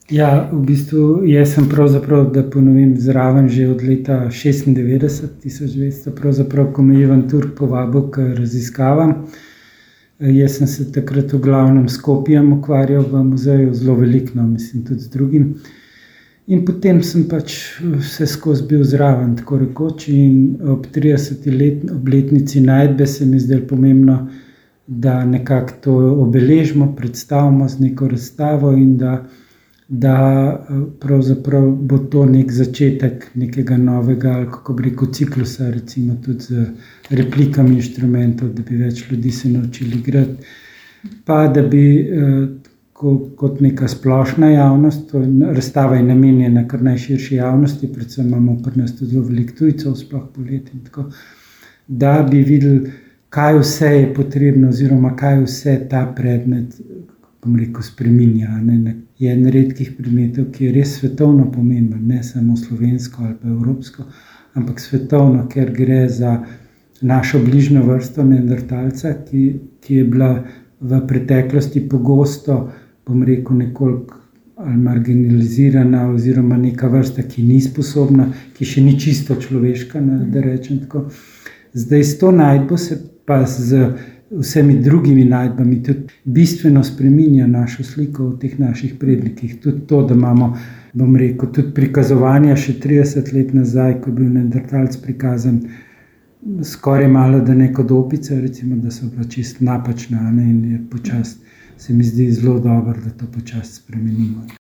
Ja, v bistvu jaz sem pravzaprav, da ponovim, zraven že od leta 1996, pravzaprav, ko me je Ivan Turk povabil k raziskavam. Jaz sem se takrat v glavnem s Skopjem ukvarjal v muzeju, zelo veliko, no, mislim, tudi z drugim. In potem sem pač vse skozi bil zraven, tako rekoč, in ob 30. obletnici najdbe se mi je zdelo pomembno, da nekako to obeležimo, predstavimo z neko razstavo in da pravzaprav bo to nek začetek nekega novega, ali kako bi rekel, ciklusa, recimo tudi z replikami inštrumentov, da bi več ljudi se naučili igrati. Pa da bi kot neka splošna javnost, razstava je namenjena kar najširši javnosti, predvsem imamo pri nas tudi zelo veliko tujcev, sploh poleti in tako, da bi videli, kaj vse je potrebno oziroma kaj vse ta predmet, bom rekel, spreminja. Je en redkih predmetov, ki je res svetovno pomemben, ne samo slovensko ali pa evropsko, ampak svetovno, ker gre za našo bližnjo vrsto neandertalca, ki je bila v preteklosti pogosto, bom rekel, nekoliko ali marginalizirana oziroma neka vrsta, ki ni sposobna, ki še ni čisto človeška, da rečem tako. Zdaj s to najdbo se pa z vsemi drugimi najdbami tudi bistveno spreminja našo sliko o teh naših prednikih. Tudi to, da imamo, bom rekel, tudi prikazovanja še 30 let nazaj, ko je bil neandertalec prikazan skoraj malo, da ne kot opica, recimo, da so bila čisto napačna, in je počasi, se mi zdi zelo dobro, da to počasi spremenimo.